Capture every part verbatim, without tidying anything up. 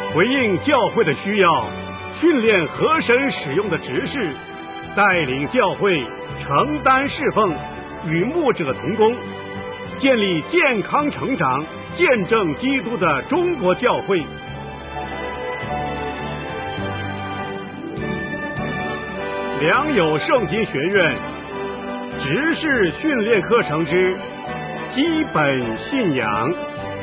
回应教会的需要，训练和神使用的执事，带领教会承担侍奉，与牧者同工，建立健康成长、见证基督的中国教会。良友圣经学院执事训练课程之基本信仰。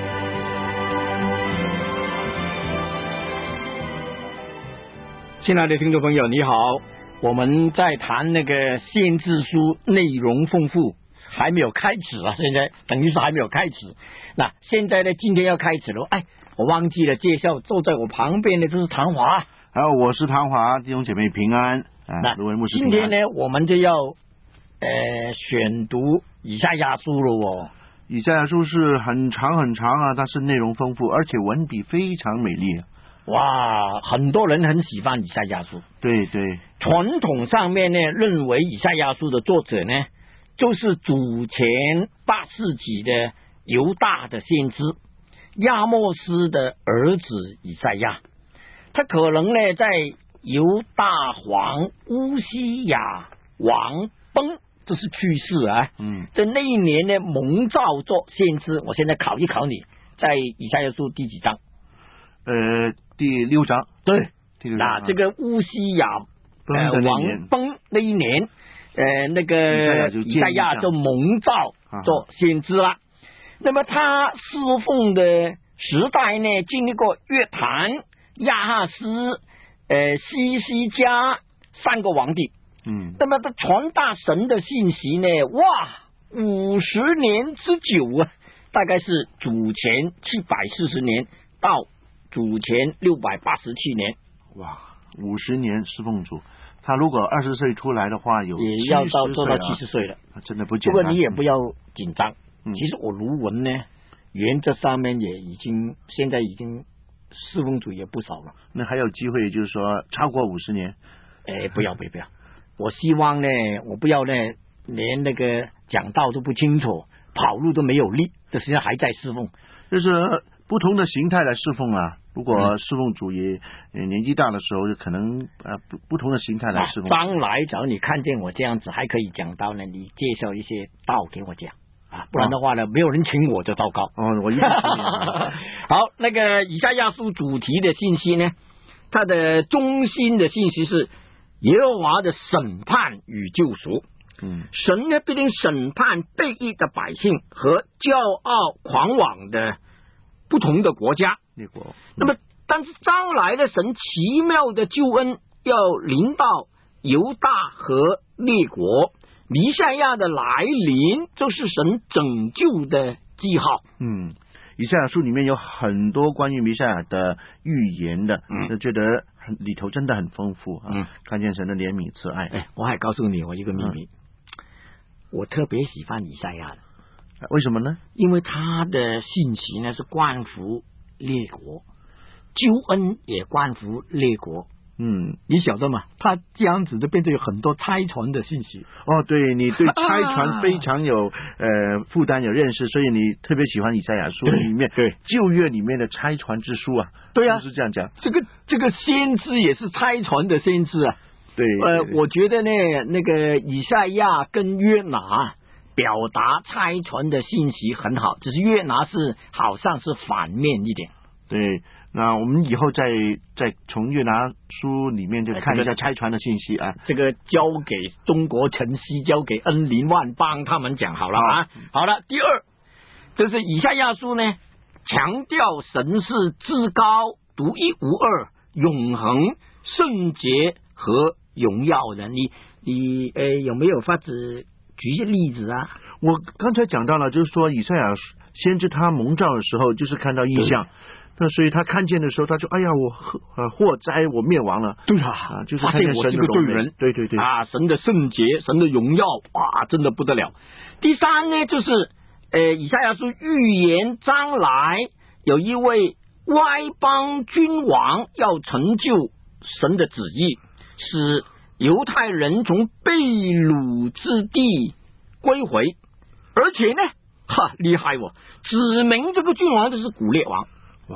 亲爱的听众朋友，你好，我们在谈那个先知书，内容丰富，还没有开始啊，现在等于说还没有开始。那现在呢，今天要开始了，哎，我忘记了介绍，坐在我旁边的就是唐华， 还有我是唐华，弟兄姐妹平安。 那今天呢，我们就要呃选读以赛亚书了哦。 以赛亚书是很长很长啊，但是内容丰富，而且文笔非常美丽。 哇，很多人很喜欢以赛亚书。 对对， 传统上面呢，认为以赛亚书的作者呢，就是主前八世纪的犹大的先知亚摩斯的儿子以赛亚，他可能呢在犹大王乌西雅王崩，这是去世啊。嗯，在那一年呢，蒙召做先知。我现在考一考你，在以赛亚书第几章？ 呃，第六章。 对， 第六章。 那这个乌西雅呃王崩那一年，呃，那个以赛亚就蒙召做先知了。那么他侍奉的时代呢，经历过约坦、亚哈斯。呃，西西家三个皇帝，嗯，那么他传达神的信息呢，哇，五十年之久啊，大概是主前七百四十年到主前六百八十七年， 哇，五十年侍奉主，他如果二十岁出来的话，有也要到做到七十岁了， 真的不简单。 不过你也不要紧张，嗯、其实我卢文呢，原则上面也已经现在已经。侍奉主也不少了， 那还有机会，就是说超过五十年。 哎，不要不要不要！我希望呢，我不要呢，连那个讲道都不清楚，跑路都没有力，这实际上还在侍奉， 就是不同的形态来侍奉啊。如果侍奉主也、嗯、年纪大的时候，可能呃不不同的形态来侍奉。 将来只要你看见我这样子还可以讲道呢，你介绍一些道给我讲。啊，不然的话呢，哦、没有人请我就糟糕。 哦，我一定请你。 好，那个以赛亚书主题的信息呢，它的中心的信息是耶和华的审判与救赎。嗯，神呢必定审判悖逆的百姓和骄傲狂妄的不同的国家。 列国。嗯、 那么，但是将来的神奇妙的救恩要临到犹大和列国。弥赛亚的来临就是神拯救的记号。 嗯，以赛亚书里面有很多关于弥赛亚的预言的，嗯，就觉得很里头真的很丰富啊。嗯，看见神的怜悯慈爱。 哎，我还告诉你我一个秘密，嗯、我特别喜欢以赛亚的， 为什么呢？ 因为他的信息呢是关乎列国，救恩也关乎列国。嗯，你晓得吗？他这样子就变成有很多差传的信息。 哦，对，你对差传非常有呃负担有认识，所以你特别喜欢以赛亚书里面对旧约里面的差传之书啊。 对啊， 就是这样讲。 这个这个先知也是差传的先知啊。 对， 呃，我觉得呢，那个以赛亚跟约拿表达差传的信息很好，只是约拿是好像是反面一点。 对。那我们以后再再从约拿书里面就看一下差传的信息啊。 这个交给中国晨曦，交给恩林万邦他们讲好了啊。好了，第二就是以赛亚书呢，强调神是至高、独一无二、永恒、圣洁和荣耀的。你你呃有没有法子举一些例子啊？ 我刚才讲到了，就是说以赛亚先知他蒙召的时候，就是看到异象。那所以他看见的时候，他就哎呀，我呃祸灾，我灭亡了。 对啊， 啊就是发现我是个罪人。 对对对啊，神的圣洁，神的荣耀，哇，真的不得了。第三呢，就是呃，以赛亚书预言将来有一位外邦君王要成就神的旨意，使犹太人从被掳之地归回，而且呢，哈厉害哦，指明这个君王就是古列王。 哇，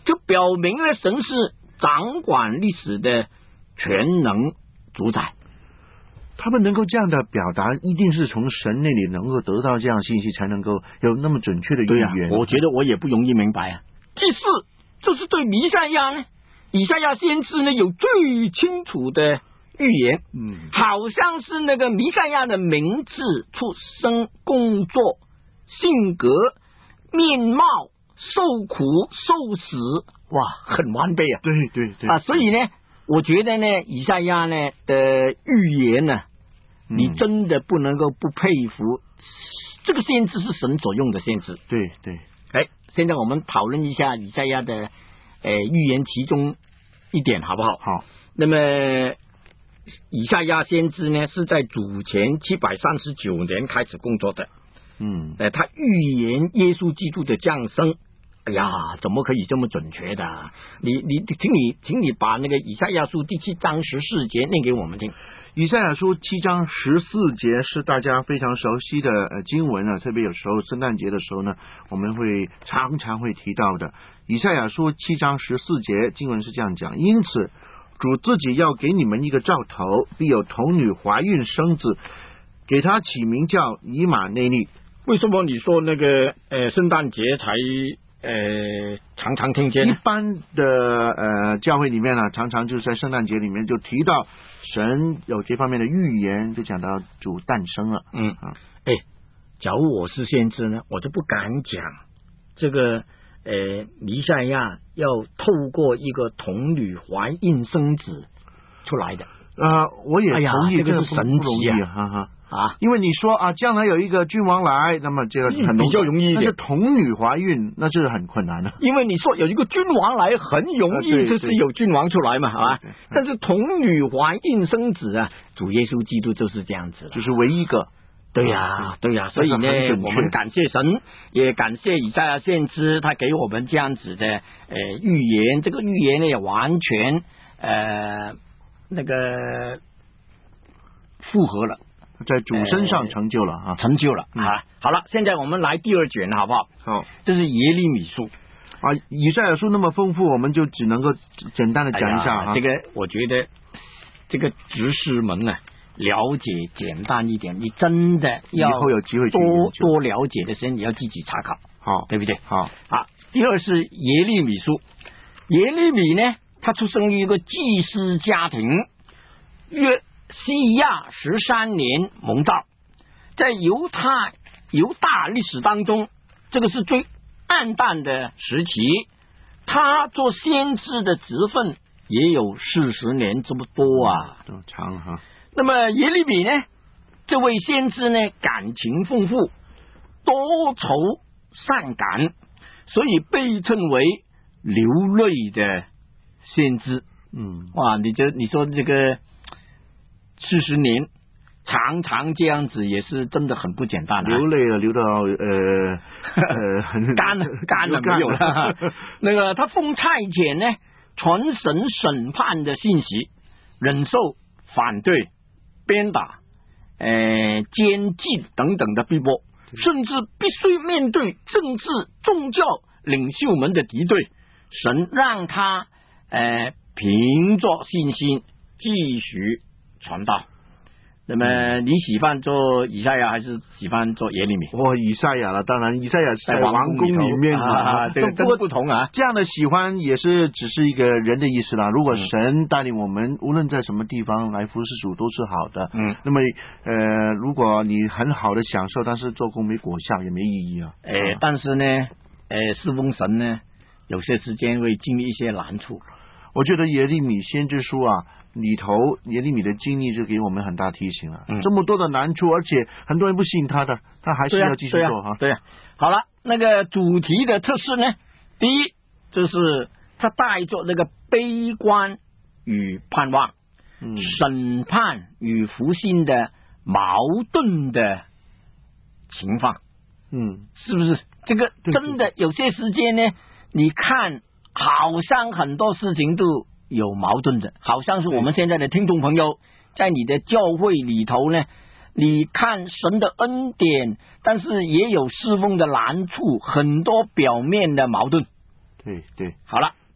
就表明了神是掌管历史的全能主宰。 他们能够这样的表达，一定是从神那里能够得到这样信息，才能够有那么准确的预言。 对啊，我觉得我也不容易明白啊。第四，就是对弥赛亚呢，以赛亚先知呢有最清楚的预言， 嗯， 好像是那个弥赛亚的名字、出生、工作、性格、面貌、受苦、受死，哇，很完备啊。 对对对啊，所以呢，我觉得呢，以赛亚呢的预言呢，你真的不能够不佩服，嗯、这个先知是神所用的先知。 对对， 哎，现在我们讨论一下以赛亚的呃预言其中一点好不好？ 好。 那么以赛亚先知呢是在主前七百三十九年开始工作的。 嗯， 呃，他预言耶稣基督的降生。哎呀，怎么可以这么准确的？你你，请你，请你把那个以赛亚书第七章十四节念给我们听。 以赛亚书七章十四节是大家非常熟悉的呃经文啊，特别有时候圣诞节的时候呢，我们会常常会提到的。以赛亚书七章十四节经文是这样讲：因此，主自己要给你们一个兆头，必有童女怀孕生子，给他起名叫以马内利。 为什么你说那个呃圣诞节才？呃，常常听见一般的呃教会里面呢、啊，常常就是在圣诞节里面就提到神有这方面的预言，就讲到主诞生了。 嗯啊，哎，假如我是先知呢，我就不敢讲这个呃弥赛亚要透过一个童女怀孕生子出来的。 啊、呃，我也同意， 哎、这个是神奇啊， 哈哈。 啊， 因为你说啊，将来有一个君王来，那么这个很比较容易一点。 但是童女怀孕，那就是很困难的。 因为你说有一个君王来，很容易就是有君王出来嘛，好吧？但是童女怀孕生子啊，主耶稣基督就是这样子了， 就是唯一一个。 对呀、啊，对呀、啊，所以呢，我们感谢神，也感谢以赛亚先知，他给我们这样子的呃预言。这个预言呢，也完全呃那个符合了。 在主身上成就了啊， 呃、成就了、 嗯、 啊！好了，现在我们来第二卷，好不好？ 好， 这是耶利米书啊。以赛亚书那么丰富，我们就只能够简单的讲一下、 哎、这个我觉得这个执事们呢，了解简单一点，你真的要以后有机会多多了解的时候，你要自己查考， 好， 对不对？ 好， 好。第二是耶利米书，耶利米呢，他出生于一个祭司家庭，约西亚十三年蒙召，在犹太犹大历史当中，这个是最暗淡的时期。他做先知的职分也有四十年这么多啊， 这么长哈。 那么耶利米呢，这位先知呢，感情丰富，多愁善感，所以被称为流泪的先知。 嗯， 哇，你这你说这个。四十年，常常这样子也是真的很不简单、啊。 流泪了，流到呃呃干了，干了没有了。那个他奉差遣呢，传神审判的信息，忍受反对、鞭打、呃监禁等等的逼迫，甚至必须面对政治宗教领袖们的敌对。神让他呃凭着信心继续传道。那么你喜欢做以赛亚还是喜欢做耶利米？ 我以赛亚了，当然以赛亚是在王宫里面啊，这个真不同啊。 这样的喜欢也是只是一个人的意思啦。如果神带领我们，无论在什么地方来服侍主都是好的。 嗯， 那么呃，如果你很好的享受，但是做工没果效，也没意义啊。 哎、呃，但是呢，呃，侍奉神呢，有些时间会经历一些难处。 我觉得耶利米先知书啊里头，耶利米的经历就给我们很大提醒了。嗯，这么多的难处，而且很多人不信他的，他还是要继续做哈。 对呀、啊，好了，那个主题的特色呢，第一就是他带着那个悲观与盼望， 嗯， 审判与复兴的矛盾的情况。 嗯， 是不是？这个真的有些时间呢，你看好像很多事情都有矛盾的，好像是我们现在的听众朋友在你的教会里头呢，你看神的恩典，但是也有侍奉的难处，很多表面的矛盾。 对对， 好了，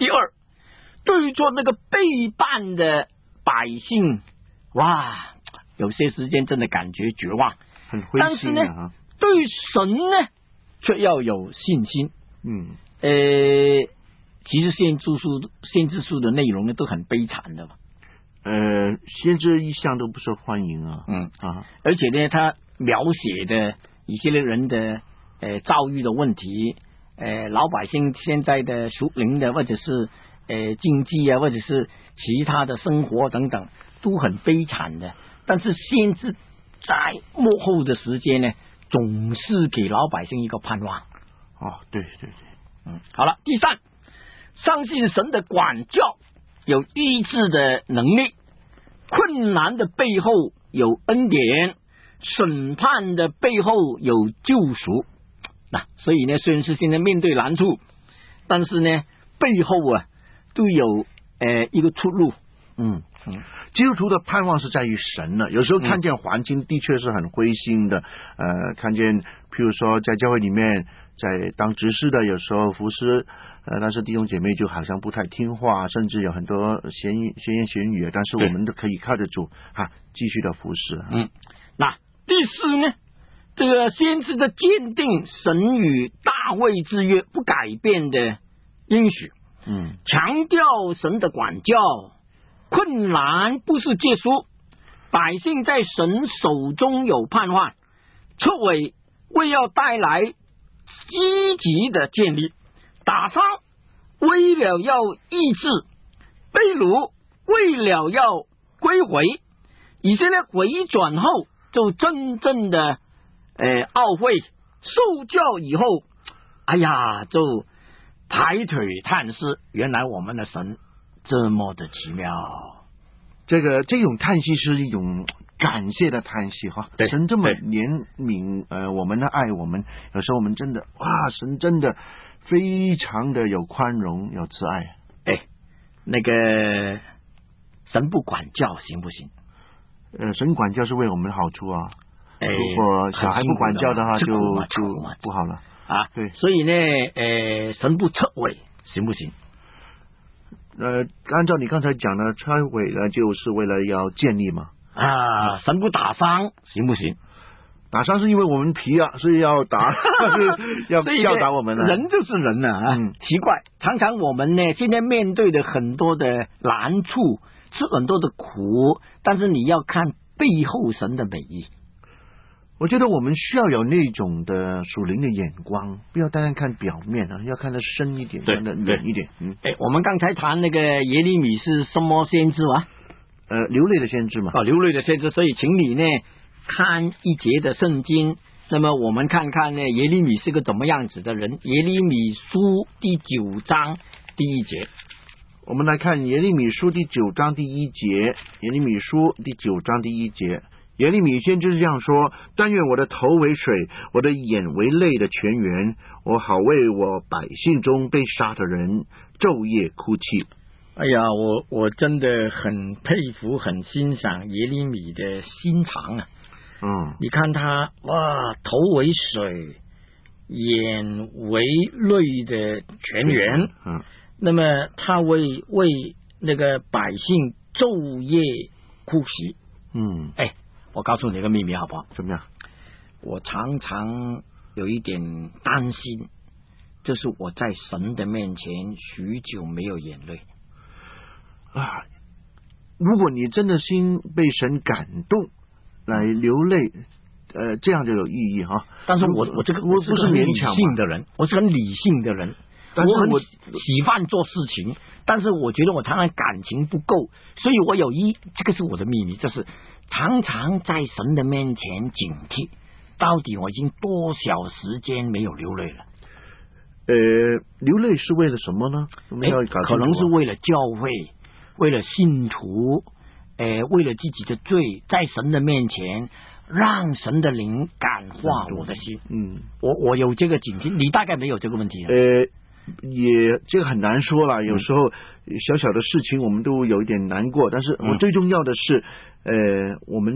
第二，对做那个背叛的百姓，哇，有些时间真的感觉绝望， 很灰心、啊、 但是呢，对神呢，却要有信心。 嗯， 呃，其实先知书、先知书的内容呢，都很悲惨的嘛。 呃，先知一向都不受欢迎啊。 嗯啊， 而且呢，他描写的以色列人的呃遭遇的问题，呃，老百姓现在的属灵的或者是呃经济啊，或者是其他的生活等等，都很悲惨的。但是先知在幕后的时间呢，总是给老百姓一个盼望。 哦，对对对， 嗯，好了，第三，相信神的管教有医治的能力，困难的背后有恩典，审判的背后有救赎。那、啊、所以呢，虽然是现在面对难处，但是呢，背后啊都有呃一个出路。嗯嗯， 基督徒的盼望是在于神呢。有时候看见环境的确是很灰心的，嗯、呃，看见譬如说在教会里面，在当执事的有时候服侍，呃，但是弟兄姐妹就好像不太听话，甚至有很多闲言闲言闲语，但是我们都可以靠得住啊，继续的服侍。 嗯，那第四呢，这个先知的坚定神与大卫之约不改变的应许， 嗯， 强调神的管教，困难不是结束，百姓在神手中有盼望，撤尾为要带来积极的建立，打仗为了要抑制，被掳为了要归回，以色列回转后就真正的呃懊悔，受教以后，哎呀，就抬腿叹息，原来我们的神这么的奇妙。 这个这种叹息是一种感谢的叹息哈，神这么怜悯呃我们的爱我们，有时候我们真的哇，神真的非常的有宽容有慈爱。 哎，那个神不管教行不行？ 呃，神管教是为我们的好处啊。 哎， 如果小孩不管教的话就，就就不好了啊。 对， 所以呢，呃，神不撤尾行不行？ 呃，按照你刚才讲的，拆毁呢，就是为了要建立嘛。 啊，神不打伤行不行？ 打伤是因为我们皮啊，所以要打，要教导我们了。 人就是人啊，嗯，奇怪，常常我们呢，现在面对的很多的难处，吃很多的苦，但是你要看背后神的美意。 我觉得我们需要有那种的属灵的眼光，不要单单看表面啊，要看得深一点，看得远一点。嗯， 哎，我们刚才谈那个耶利米是什么先知啊？ 呃，流泪的先知嘛。 啊，流泪的先知，所以请你呢看一节的圣经，那么我们看看呢耶利米是个怎么样子的人。耶利米书第九章第一节， 我们来看耶利米书第九章第一节。耶利米书第九章第一节。耶利米先知这样说：但愿我的头为水，我的眼为泪的泉源，我好为我百姓中被杀的人昼夜哭泣。 哎呀，我我真的很佩服很欣赏耶利米的心肠啊。 嗯， 你看他哇，头为水，眼为泪的泉源。 嗯， 那么他为为那个百姓昼夜哭泣。 嗯， 哎，我告诉你一个秘密好不好？ 怎么样？ 我常常有一点担心，就是我在神的面前许久没有眼泪啊。如果你真的心被神感动来流泪，呃，这样就有意义哈。 但是我我这个我不是勉强性的人，我是很理性的人， 但是我我很喜欢做事情，但是我觉得我常常感情不够，所以我有一这个是我的秘密，就是常常在神的面前警惕，到底我已经多少时间没有流泪了？ 呃，流泪是为了什么呢？我们要搞清楚啊， 可能是为了教会，为了信徒，呃，为了自己的罪，在神的面前，让神的灵感化我的心。 嗯， 我我有这个警惕，你大概没有这个问题。 呃，也这个很难说啦，有时候小小的事情我们都有一点难过，但是我最重要的是，呃，我们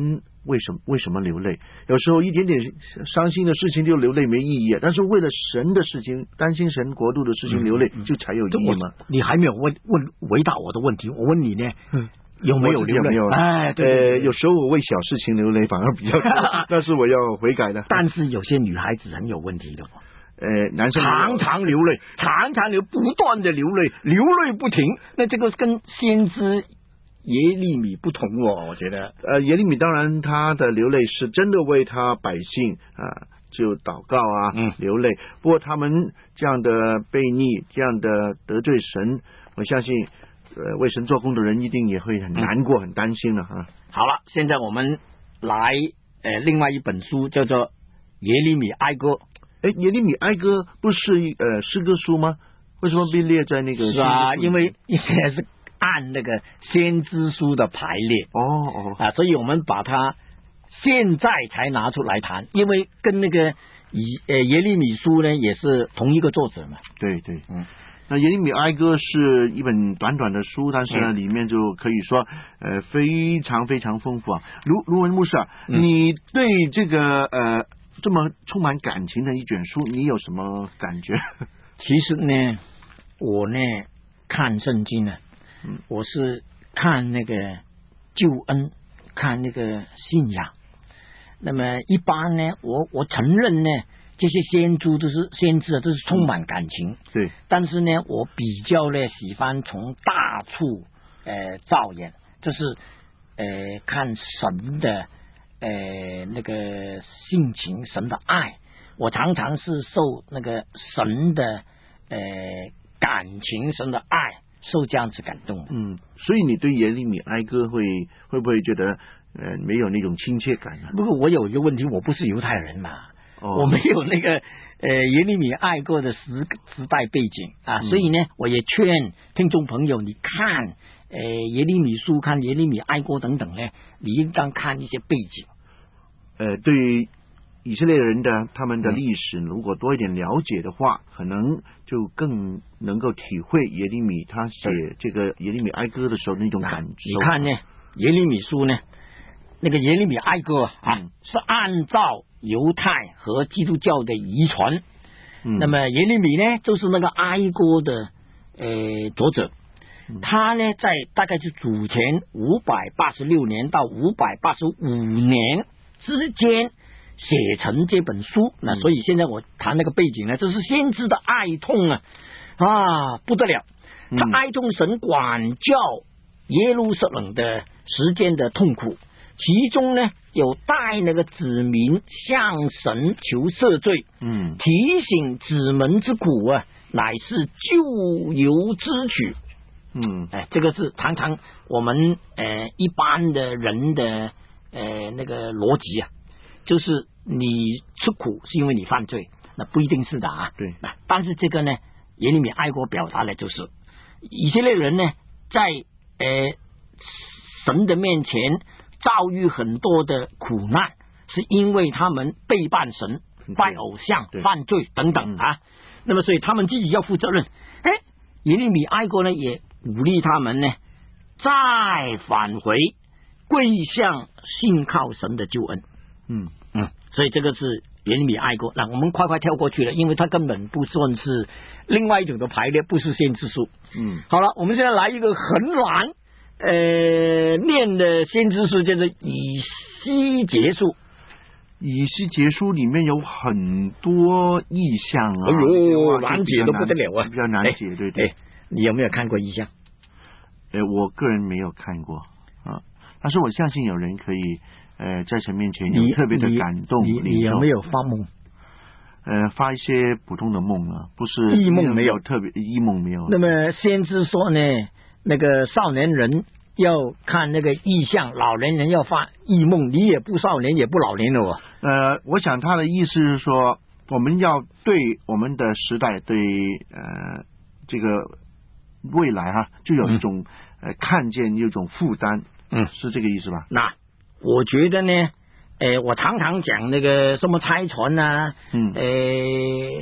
为什么为什么流泪？有时候一点点伤心的事情就流泪没意义，但是为了神的事情，担心神国度的事情流泪，嗯、就才有意义吗？ 你还没有问问回答我的问题，我问你呢？嗯有没有流泪？ 没有哎，对对对呃，有时候我为小事情流泪反而比较多，但是我要悔改的。 但是有些女孩子很有问题的， 呃，男生常常流泪，常常流，不断的流泪，流泪不停。那这个跟先知耶利米不同哦，我觉得。 呃，耶利米当然他的流泪是真的为他百姓啊、呃，就祷告啊，嗯、流泪。不过他们这样的悖逆，这样的得罪神，我相信。呃，为神做工的人一定也会很难过、嗯、很担心的啊。 好了，现在我们来呃另外一本书叫做《耶利米哀歌》。 哎，耶利米哀歌不是呃诗歌书吗？为什么被列在那个？ 是啊，因为应该是按那个先知书的排列。 哦哦啊，所以我们把它现在才拿出来谈，因为跟那个以呃耶利米书呢也是同一个作者嘛。 对对，嗯。那耶利米哀歌是一本短短的书，但是呢，嗯、里面就可以说，呃，非常非常丰富啊。卢卢文牧师啊，嗯、你对这个呃这么充满感情的一卷书，你有什么感觉？ 其实呢，我呢看圣经呢，嗯、我是看那个救恩，看那个信仰。那么一般呢，我我承认呢。这些先知都是先知啊，都是充满感情。 对， 但是呢，我比较呢喜欢从大处呃造言，就是呃看神的呃那个性情，神的爱。我常常是受那个神的呃感情，神的爱，受这样子感动。 嗯，所以你对耶利米哀歌会会不会觉得呃没有那种亲切感呢？ 不过我有一个问题，我不是犹太人嘛。哦、我没有那个呃耶利米哀歌的时时代背景啊，嗯、所以呢，我也劝听众朋友，你看呃耶利米书、看耶利米哀歌等等呢，你应当看一些背景。 呃，对于以色列人的他们的历史，嗯、如果多一点了解的话，可能就更能够体会耶利米他写这个耶利米哀歌的时候那种感受。 你看呢，耶利米书呢，那个耶利米哀歌啊，嗯、是按照犹太和基督教的遗传，嗯、那么耶利米呢，就是那个哀歌的呃作者，嗯、他呢在大概是主前五百八十六年到五百八十五年之间写成这本书。嗯、那所以现在我谈那个背景呢，这是先知的哀痛啊啊不得了，他哀痛神管教耶路撒冷的时间的痛苦。其中呢，有带那个子民向神求赦罪，嗯，提醒子民之苦啊，乃是咎由之取，嗯，哎，这个是常常我们呃一般的人的呃那个逻辑啊，就是你吃苦是因为你犯罪，那不一定是的啊， 对， 但是这个呢，耶利米哀歌表达的就是以色列人呢，在呃神的面前遭遇很多的苦难，是因为他们背叛神、拜偶像、犯罪等等啊。那么，所以他们自己要负责任。哎，耶利米哀歌呢，也鼓励他们呢，再返回归向信靠神的救恩。嗯嗯，所以这个是耶利米哀歌。那我们快快跳过去了，因为它根本不算是另外一种的排列，不是先知书。嗯，好了，我们现在来一个很难。呃，念的先知书叫做以西结书， 以西结书里面有很多意象啊， 哎呦，难解都不得了啊， 比较难解，对对。 你有没有看过意象？ 呃，我个人没有看过啊，但是我相信有人可以呃在神面前有特别的感动。 你 你, 你有没有发梦？ 呃，发一些普通的梦啊，不是异梦没有， 特别异梦没有。 那么先知说呢？那个少年人要看那个异象，老年人要发异梦，你也不少年也不老年了哦。 呃，我想他的意思是说，我们要对我们的时代，对呃这个未来哈、啊，就有一种、嗯、呃看见，有一种负担，嗯，是这个意思吧？ 那我觉得呢，呃，我常常讲那个什么拆船啊，嗯，呃，列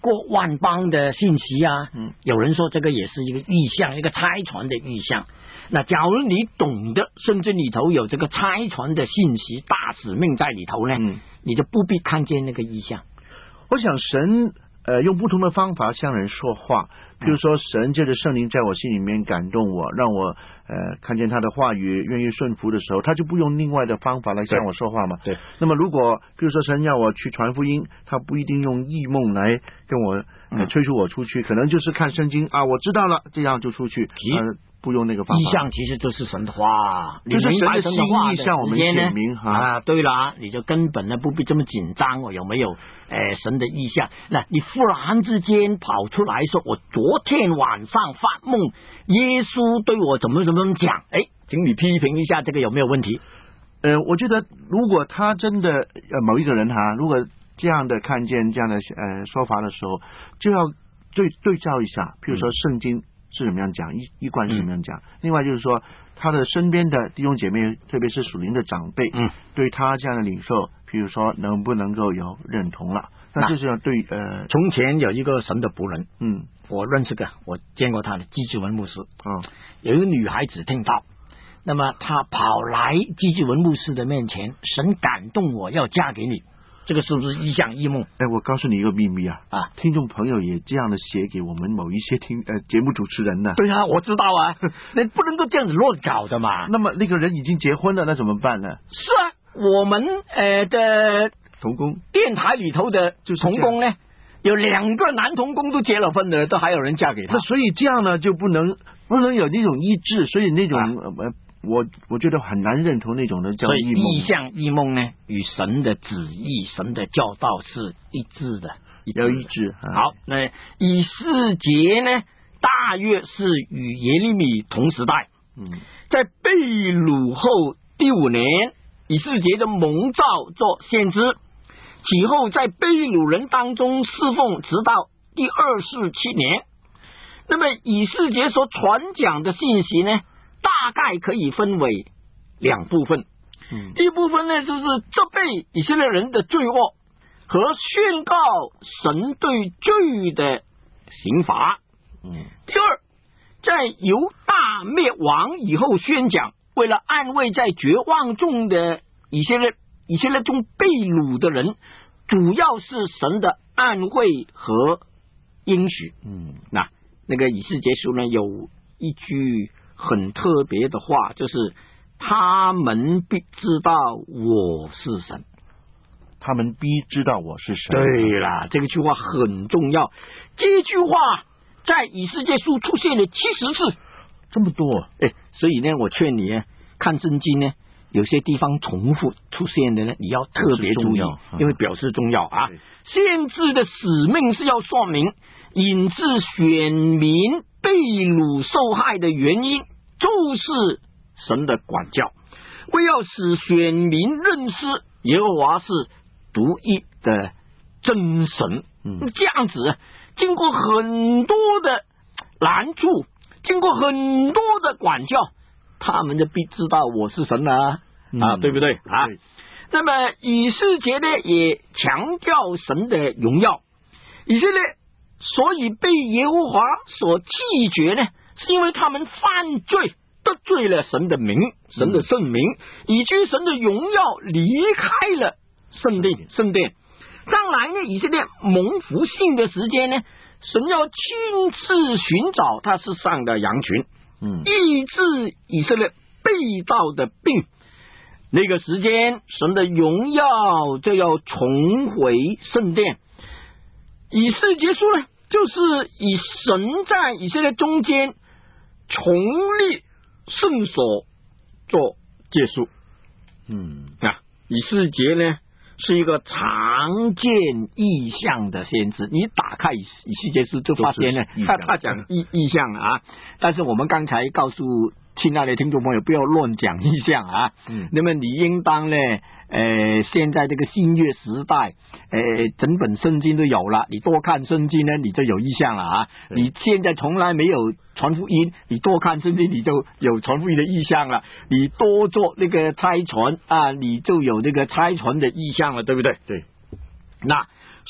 过万邦的信息啊。嗯，有人说这个也是一个异象，一个差传的异象。那假如你懂得圣经里头有这个差传的信息、大使命在里头呢，嗯、你就不必看见那个异象。 我想神呃用不同的方法向人说话，比如说神借着圣灵在我心里面感动我，让我呃看见他的话语，愿意顺服的时候，他就不用另外的方法来向我说话嘛。 对。 那么如果比如说神要我去传福音，他不一定用异梦来跟我、呃、催促我出去，可能就是看圣经啊，我知道了，这样就出去。呃不用那个方法， 意象其实就是神的话， 就是神的心意向我们显明啊。对了，你就根本呢不必这么紧张哦，有没有？呃，神的意象，那你忽然之间跑出来说，我昨天晚上发梦，耶稣对我怎么怎么讲？哎，请你批评一下，这个有没有问题？ 呃，我觉得如果他真的呃某一个人哈，如果这样的看见这样的呃说法的时候，就要对对照一下，譬如说圣经。嗯是怎么样讲，一一贯是怎么样讲、嗯、另外就是说他的身边的弟兄姐妹，特别是属灵的长辈，嗯，对他这样的领受，譬如说能不能够有认同了，那就是要对呃从前有一个神的仆人，嗯，我认识个，我见过他的基志文牧师，嗯，有一个女孩子听到，那么他跑来基志文牧师的面前，神感动我要嫁给你，这个是不是异象异梦？ 哎，我告诉你一个秘密啊！啊，听众朋友也这样的写给我们某一些听呃节目主持人呢。 对啊，我知道啊，那不能够这样子乱搞的嘛。 那么那个人已经结婚了，那怎么办呢？ 是啊，我们呃的同工电台里头的同工呢，有两个男同工都结了婚的，都还有人嫁给他。 那所以这样呢，就不能不能有那种意志，所以那种、啊、呃。我我觉得很难认同那种的叫异梦。 所以异象异梦呢，与神的旨意、神的教导是一致的， 要一致。 嗯、好，那以斯结呢，大约是与耶利米同时代。嗯，在被掳后第五年，以斯结的蒙召做先知，其后在被掳人当中侍奉，直到第二四七年。那么以斯结所传讲的信息呢？大概可以分为两部分，嗯，第一部分呢，就是责备以色列人的罪恶和宣告神对罪的刑罚。嗯，第二，在犹大灭亡以后宣讲，为了安慰在绝望中的以色列以色列中被掳的人，主要是神的安慰和应许。嗯，那那个以斯结书呢，有一句很特别的话，就是他们必知道我是神， 他们必知道我是神。 对啦，这个句话很重要。这句话在以斯结书出现了七十次， 这么多。 哎，所以呢，我劝你看圣经呢，有些地方重复出现的呢，你要特别注意，因为表示重要啊。先知的使命是要说明引致选民被掳受害的原因，就是神的管教，为要使选民认识耶和华是独一的真神。嗯，这样子经过很多的难处，经过很多的管教，他们就必知道我是神了 啊, 嗯、啊，对不对啊？对。那么以斯结呢，也强调神的荣耀。以色列所以被耶和华所弃绝呢，是因为他们犯罪，得罪了神的名，神的圣名，以至于神的荣耀离开了圣殿。圣殿将来呢，以色列蒙福幸的时间呢，神要亲自寻找他世上的羊群，嗯，医治以色列被盗的病。那个时间，神的荣耀就要重回圣殿。以斯结书呢，就是以神在以色列中间重立圣所做结束。嗯，啊，以斯结呢是一个常见异象的先知。你打开以斯结书就发现呢，他他讲异异象啊。但是我们刚才告诉亲爱的听众朋友，不要乱讲异象啊！嗯，那么你应当呢，呃，现在这个新约时代，呃，整本圣经都有了，你多看圣经呢，你就有异象了啊！你现在从来没有传福音，你多看圣经，你就有传福音的异象了。你多做那个差传啊，你就有这个差传的异象了，对不对？ 对。 那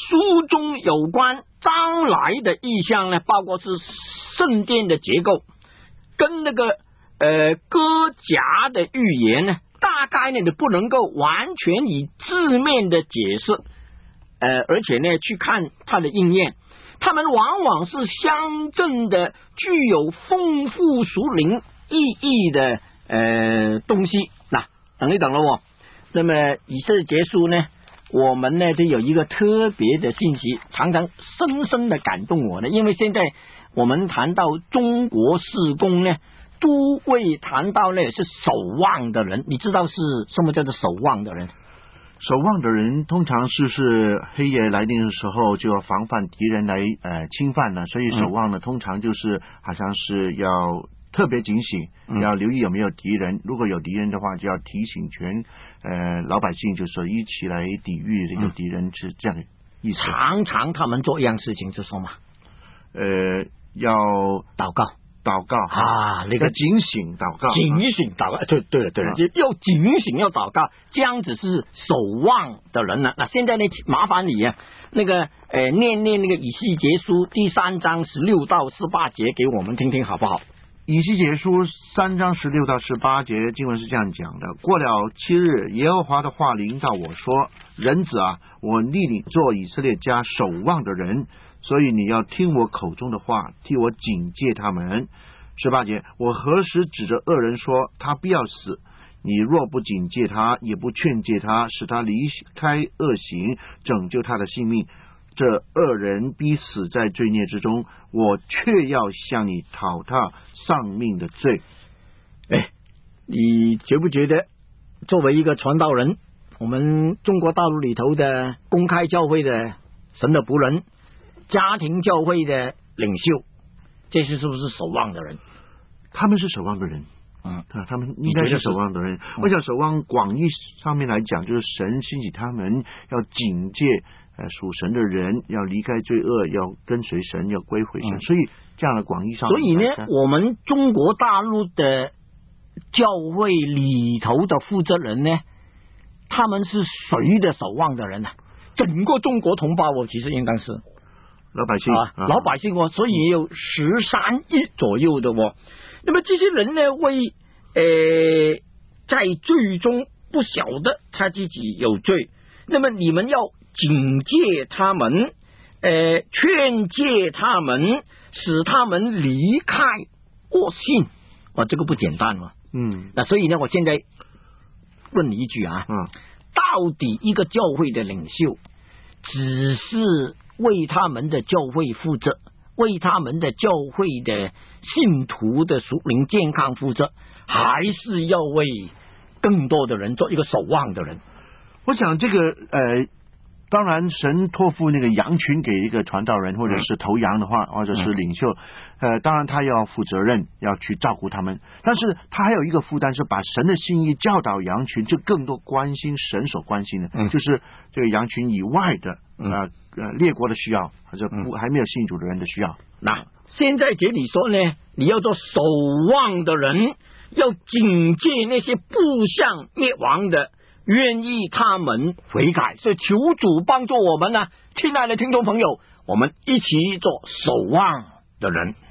书中有关将来的意象呢，包括是圣殿的结构，跟那个呃歌夹的预言呢，大概呢你不能够完全以字面的解释，呃，而且呢去看它的应验，它们往往是相正的，具有丰富属灵意义的呃东西。那等一等了哦，那么以色结束呢，我们呢就有一个特别的信息，常常深深的感动我呢，因为现在我们谈到中国事工呢，都会谈到呢是守望的人。你知道是什么叫做守望的人？ 守望的人通常是是黑夜来临的时候就要防范敌人来呃侵犯了，所以守望呢、嗯、通常就是好像是要特别警醒、嗯、要留意有没有敌人，如果有敌人的话就要提醒全呃老百姓，就是说一起来抵御这个敌人、嗯、是这样的意思。 常常他们做一样事情是什么？ 呃要祷告祷告啊，那个警醒祷告， 警醒祷告，对对了对了，就、嗯、要警醒要祷告，这样子是守望的人呢。那现在呢，麻烦你啊，那个呃念念那个以西结书第三章十六到十八节给我们听听好不好？ 以西结书三章十六到十八节经文是这样讲的：过了七日，耶和华的话临到我说，人子啊，我立你做以色列家守望的人，所以你要听我口中的话，替我警戒他们。十八节，我何时指着恶人说他必要死？你若不警戒他，也不劝诫他，使他离开恶行，拯救他的性命，这恶人必死在罪孽之中，我却要向你讨他丧命的罪。 哎，你觉不觉得作为一个传道人，我们中国大陆里头的公开教会的神的仆人，家庭教会的领袖，这些是不是守望的人？ 他们是守望的人，嗯，他们应该是守望的人。我想守望广义上面来讲，就是神兴起他们要警戒呃属神的人，要离开罪恶，要跟随神，要归回神。嗯、所以这样的广义上面， 所以呢，我们中国大陆的教会里头的负责人呢，他们是谁的守望的人呢？整个中国同胞，我其实应该是老百姓啊，老百姓哦，所以也有十三亿左右的哦。那么这些人呢，为呃在罪中不晓得他自己有罪，那么你们要警戒他们，呃劝诫他们，使他们离开恶性。哇，这个不简单嘛。嗯，那所以呢，我现在问你一句啊，嗯，到底一个教会的领袖只是为他们的教会负责，为他们的教会的信徒的属灵健康负责，还是要为更多的人做一个守望的人？ 我想这个呃，当然神托付那个羊群给一个传道人，或者是头羊的话，或者是领袖，呃，当然他要负责任，要去照顾他们，但是他还有一个负担，是把神的心意教导羊群，就更多关心神所关心的，嗯、就是这个羊群以外的呃呃列国的需要，或者不还没有信主的人的需要。 那现在这里说呢，你要做守望的人，要警戒那些不向灭亡的，愿意他们悔改。所以求主帮助我们呢，亲爱的听众朋友，我们一起做守望的人。